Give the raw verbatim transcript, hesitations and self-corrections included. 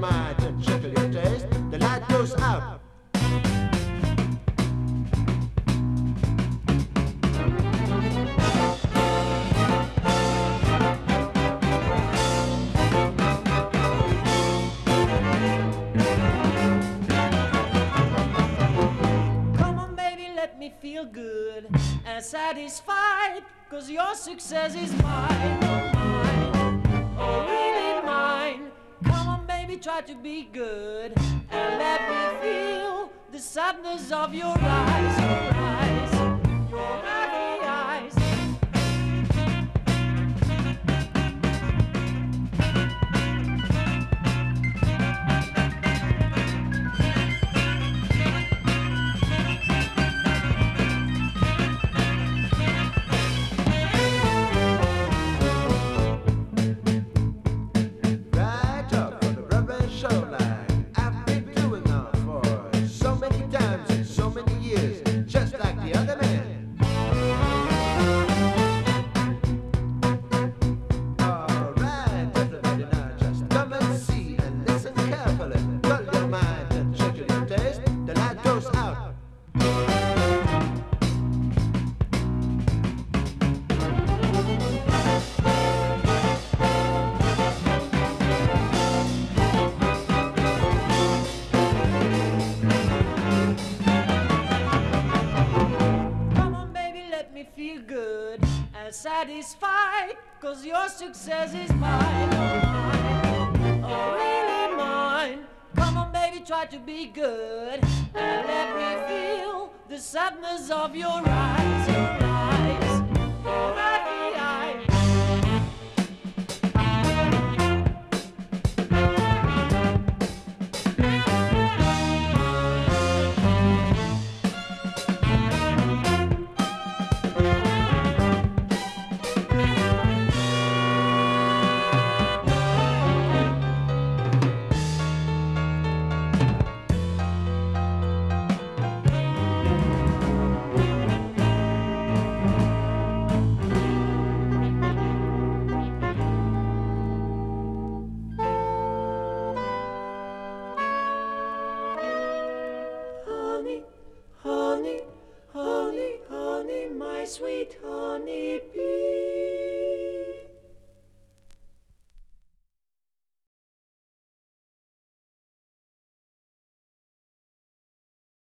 mind and tickle your taste. The light goes out. Feel good and satisfied, cause your success is mine, oh mine, oh really mine. Come on baby, try to be good and let me feel the sadness of your eyes, your eyes, your happy eyes. Feel good and satisfied, cause your success is mine, oh mine, oh really mine. Come on baby, try to be good and let me feel the sadness of your eyes, your eyes, your happy eyes. Honey, honey, honey, my sweet honey bee.